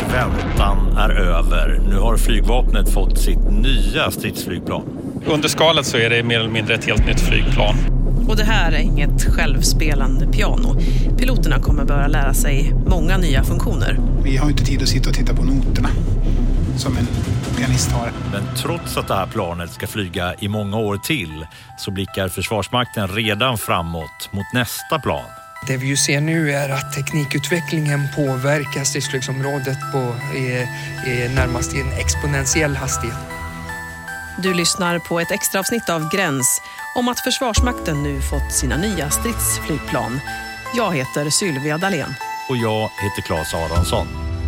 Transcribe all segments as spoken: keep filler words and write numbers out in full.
väntan är över. Nu har flygvapnet fått sitt nya stridsflygplan. Under skalet så är det mer eller mindre ett helt nytt flygplan. Och det här är inget självspelande piano. Piloterna kommer börja lära sig många nya funktioner. Vi har inte tid att sitta och titta på noterna som en pianist har. Men trots att det här planet ska flyga i många år till så blickar Försvarsmakten redan framåt mot nästa plan. Det vi ju ser nu är att teknikutvecklingen påverkar stridsflygsområdet på är, är närmast i en exponentiell hastighet. Du lyssnar på ett extra avsnitt av Gräns om att Försvarsmakten nu fått sina nya stridsflygplan. Jag heter Sylvia Dahlén. Och jag heter Claes Aronsson.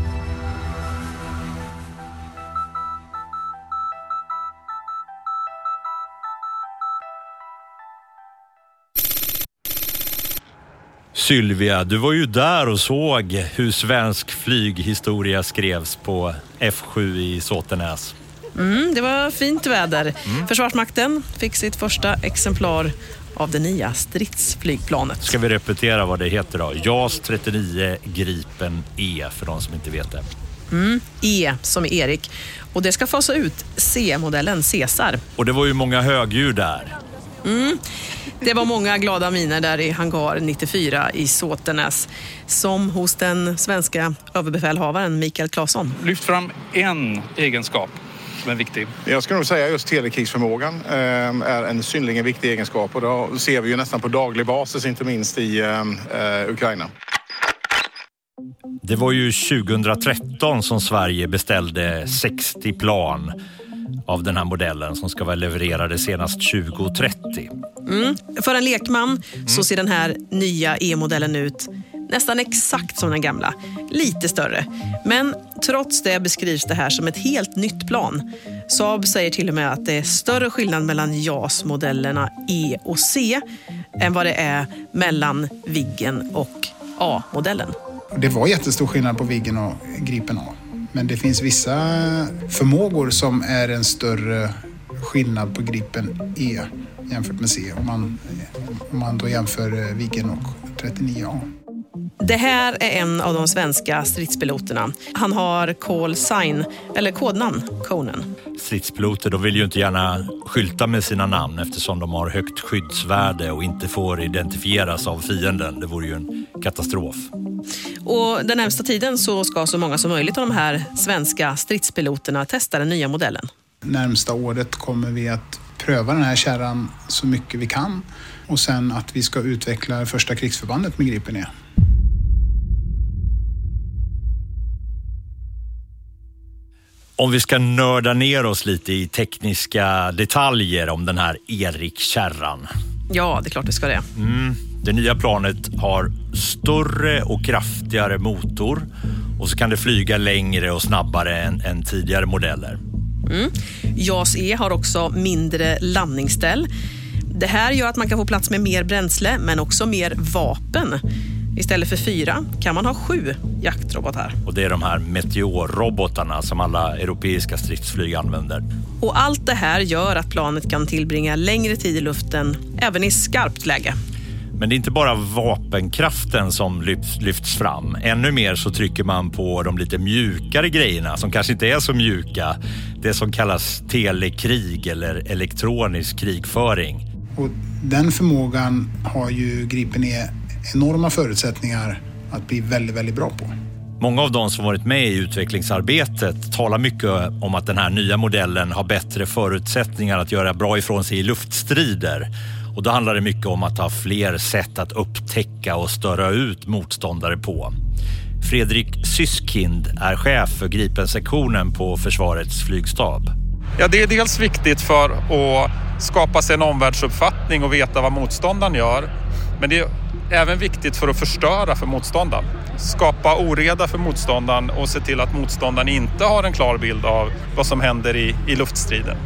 Sylvia, du var ju där och såg hur svensk flyghistoria skrevs på F sju i Såtenäs. Mm, det var fint väder. Mm. Försvarsmakten fick sitt första exemplar av det nya stridsflygplanet. Ska vi repetera vad det heter då? JAS trettionio Gripen E för de som inte vet det. Mm, E som är Erik. Och det ska fasa ut C-modellen Caesar. Och det var ju många högljud där. Mm. Det var många glada miner där i hangar nittiofyra i Såtenäs, som hos den svenska överbefälhavaren Mikael Claesson. Lyft fram en egenskap som är viktig. Jag ska nog säga just telekrigsförmågan eh, är en synnerligen viktig egenskap, och då ser vi ju nästan på daglig basis, inte minst i eh, Ukraina. Det var ju tjugohundratretton som Sverige beställde sextio plan av den här modellen som ska vara levererade senast tjugohundratrettio. Mm. För en lekman mm. så ser den här nya E-modellen ut nästan exakt som den gamla. Lite större. Men trots det beskrivs det här som ett helt nytt plan. Saab säger till och med att det är större skillnad mellan JAS-modellerna E och C än vad det är mellan Viggen och A-modellen. Det var jättestor skillnad på Viggen och Gripen A. Men det finns vissa förmågor som är en större skillnad på Gripen E jämfört med C. Om man, om man då jämför Viggen och trettionio A. Det här är en av de svenska stridspiloterna. Han har call sign, eller kodnamn, Conan. Stridspiloter, de vill ju inte gärna skylta med sina namn eftersom de har högt skyddsvärde och inte får identifieras av fienden. Det vore ju en katastrof. Och den närmsta tiden så ska så många som möjligt av de här svenska stridspiloterna testa den nya modellen. Närmsta året kommer vi att pröva den här kärran så mycket vi kan, och sen att vi ska utveckla första krigsförbandet med Gripen E. Om vi ska nörda ner oss lite i tekniska detaljer om den här Erik-kärran. Ja, det är klart det ska det. Mm. Det nya planet har större och kraftigare motor, och så kan det flyga längre och snabbare än, än tidigare modeller. Mm. JAS E har också mindre landningsställ. Det här gör att man kan få plats med mer bränsle men också mer vapen. Istället för fyra kan man ha sju jaktrobotar. Och det är de här Meteor-robotarna som alla europeiska stridsflyg använder. Och allt det här gör att planet kan tillbringa längre tid i luften även i skarpt läge. Men det är inte bara vapenkraften som lyfts, lyfts fram. Ännu mer så trycker man på de lite mjukare grejerna som kanske inte är så mjuka. Det som kallas telekrig eller elektronisk krigföring. Och den förmågan har ju Gripen E enorma förutsättningar att bli väldigt, väldigt bra på. Många av de som varit med i utvecklingsarbetet talar mycket om att den här nya modellen har bättre förutsättningar att göra bra ifrån sig i luftstrider. Och då handlar det mycket om att ha fler sätt att upptäcka och störa ut motståndare på. Fredrik Syskind är chef för Gripen-sektionen på Försvarets flygstab. Ja, det är dels viktigt för att skapa sig en omvärldsuppfattning och veta vad motståndaren gör. Men det är även viktigt för att förstöra för motståndaren. Skapa oreda för motståndaren och se till att motståndaren inte har en klar bild av vad som händer i, i luftstriden.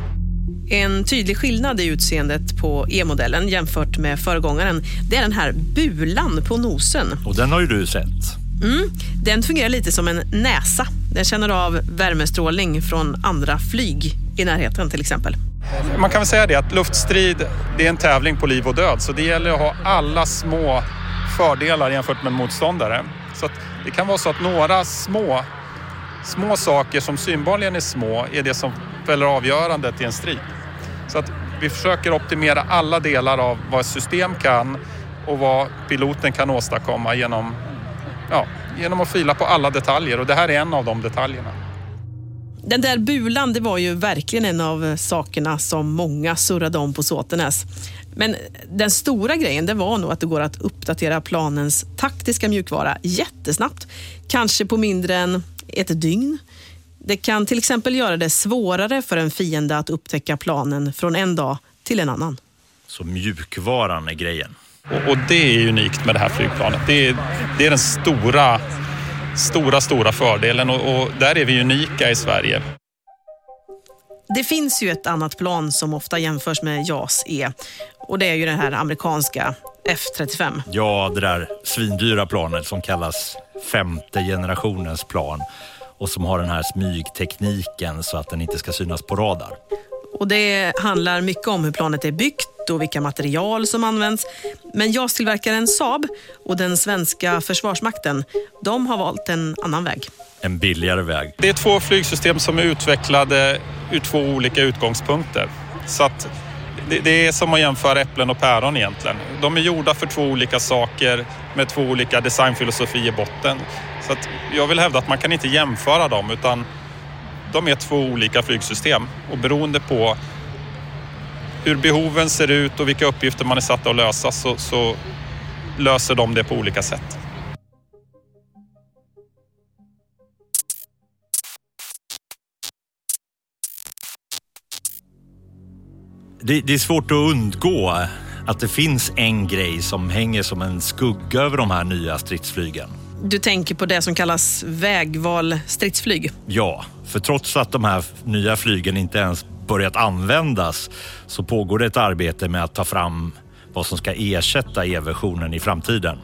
En tydlig skillnad i utseendet på E-modellen jämfört med föregångaren, det är den här bulan på nosen. Och den har ju du sett. Mm, den fungerar lite som en näsa. Den känner av värmestrålning från andra flyg i närheten till exempel. Man kan väl säga det att luftstrid, det är en tävling på liv och död. Så det gäller att ha alla små fördelar jämfört med motståndare. Så att det kan vara så att några små Små saker som synbarligen är små är det som fäller avgörandet i en strid. Så att vi försöker optimera alla delar av vad ett system kan och vad piloten kan åstadkomma genom, ja, genom att fila på alla detaljer. Och det här är en av de detaljerna. Den där bulan, det var ju verkligen en av sakerna som många surrade om på Såtenäs. Men den stora grejen, det var nog att det går att uppdatera planens taktiska mjukvara jättesnabbt. Kanske på mindre än ett dygn. Det kan till exempel göra det svårare för en fiende att upptäcka planen från en dag till en annan. Så mjukvaran är grejen. Och, och det är unikt med det här flygplanet. Det är, det är den stora, stora, stora fördelen och, och där är vi unika i Sverige. Det finns ju ett annat plan som ofta jämförs med JAS E och det är ju det här amerikanska F trettiofem. Ja, det där svindyra planet som kallas femte generationens plan och som har den här smygtekniken så att den inte ska synas på radar. Och det handlar mycket om hur planet är byggt och vilka material som används. Men JAS-tillverkaren Saab och den svenska försvarsmakten, de har valt en annan väg. En billigare väg. Det är två flygsystem som är utvecklade ur två olika utgångspunkter. Så att det, det är som att jämföra äpplen och päron egentligen. De är gjorda för två olika saker med två olika designfilosofi i botten. Så att jag vill hävda att man kan inte jämföra dem utan de är två olika flygsystem. Och beroende på hur behoven ser ut och vilka uppgifter man är satt att lösa så, så löser de det på olika sätt. Det, det är svårt att undgå att det finns en grej som hänger som en skugga över de här nya stridsflygen. Du tänker på det som kallas vägval stridsflyg? Ja, för trots att de här nya flygen inte ens börjat användas så pågår det ett arbete med att ta fram vad som ska ersätta E-versionen i framtiden.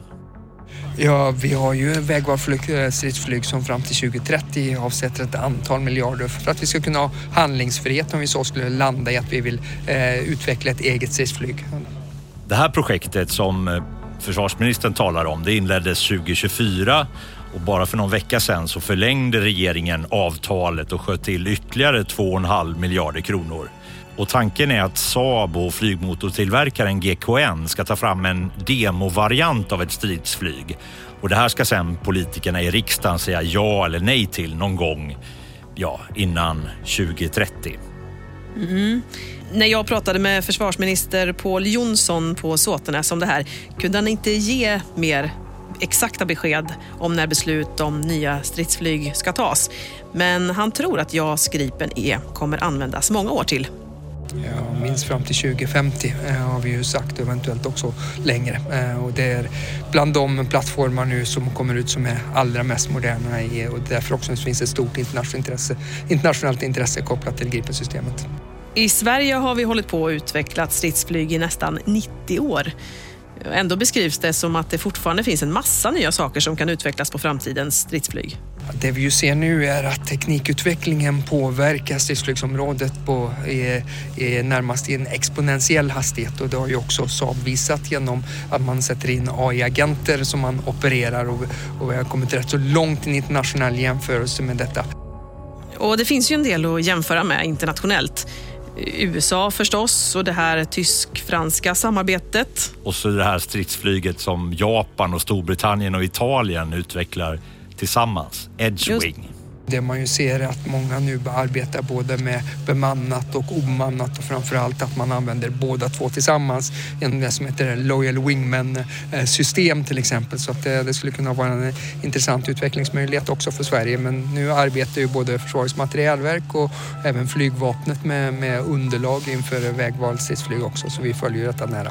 Ja, vi har ju vägvalsflyg, stridsflyg som fram till tjugo trettio avsätter ett antal miljarder för att vi ska kunna ha handlingsfrihet om vi så skulle landa i att vi vill eh, utveckla ett eget stridsflyg. Det här projektet som försvarsministern talar om, det inleddes tjugo tjugofyra och bara för någon vecka sedan så förlängde regeringen avtalet och sköt till ytterligare två komma fem miljarder kronor. Och tanken är att Saab och flygmotortillverkaren G K N ska ta fram en demovariant av ett stridsflyg. Och det här ska sen politikerna i riksdagen säga ja eller nej till någon gång ja, innan tjugo trettio. Mm. När jag pratade med försvarsminister Pål Jonsson på Såtenäs om det här kunde han inte ge mer exakta besked om när beslut om nya stridsflyg ska tas. Men han tror att JAS Gripen E kommer användas många år till. Ja, minst fram till tjugo femtio eh, har vi ju sagt, eventuellt också längre. Eh, och det är bland de plattformar nu som kommer ut som är allra mest moderna i, och därför också finns ett stort internationellt intresse, internationellt intresse kopplat till Gripen-systemet. I Sverige har vi hållit på att utveckla stridsflyg i nästan nittio år. Ändå beskrivs det som att det fortfarande finns en massa nya saker som kan utvecklas på framtidens stridsflyg. Det vi ju ser nu är att teknikutvecklingen påverkar stridsflygsområdet på är, är närmast i en exponentiell hastighet, och det har ju också Saab visat genom att man sätter in A I-agenter som man opererar, och, och vi har kommit rätt så långt i en internationell jämförelse med detta. Och det finns ju en del att jämföra med internationellt. U S A förstås och det här tysk-franska samarbetet. Och så det här stridsflyget som Japan och Storbritannien och Italien utvecklar tillsammans, Edgewing. Det man ju ser är att många nu arbetar både med bemannat och omannat, och framförallt att man använder båda två tillsammans genom det som heter Loyal Wingman-system till exempel. Så att det, det skulle kunna vara en intressant utvecklingsmöjlighet också för Sverige. Men nu arbetar ju både Försvarets materielverk och även flygvapnet med, med underlag inför vägvalsstridsflyg också, så vi följer detta nära.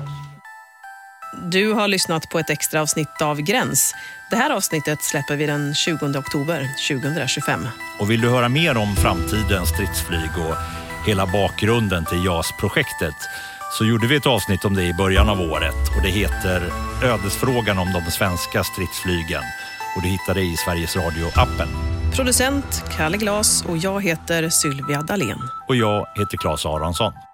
Du har lyssnat på ett extra avsnitt av Gräns. Det här avsnittet släpper vi den tjugonde oktober tjugohundratjugofem. Och vill du höra mer om framtidens stridsflyg och hela bakgrunden till JAS-projektet så gjorde vi ett avsnitt om det i början av året. Och det heter Ödesfrågan om de svenska stridsflygen. Och du hittar det i Sveriges Radio-appen. Producent Kalle Glas och jag heter Sylvia Dalén. Och jag heter Claes Aronsson.